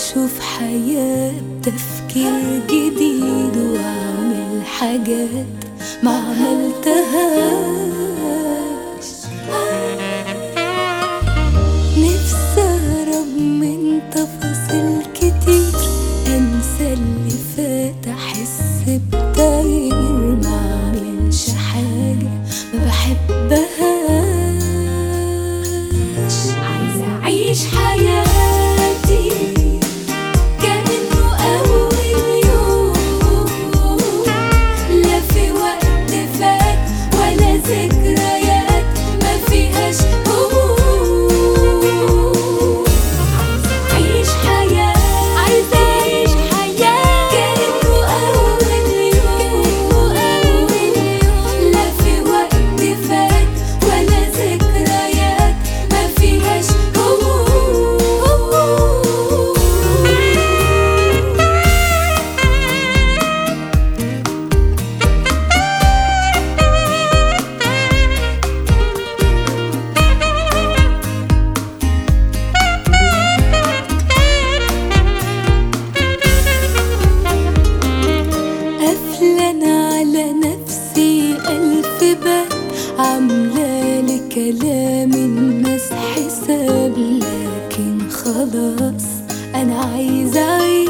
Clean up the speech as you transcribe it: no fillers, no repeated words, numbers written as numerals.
واشوف حياة بتفكير جديد، واعمل حاجات ما عملتهاش. نفسي اهرب من تفاصيل كتير، انسى اللي فات، احس بتغيير، ما اعملش حاجة ما بحبهاش. عايزة اعيش حياتي كأنه اول يوم، لا في وقت فات ولا ذكريات ما فيهاش هموم. عايزة اعيش حياة كأنه اول يوم، لا في وقت فات ولا ذكريات ما فيهاش هموم. قافلة على نفسي ألف باب، عاملة لكلام الناس حساب، لكن خلاص أنا عايزة أعيش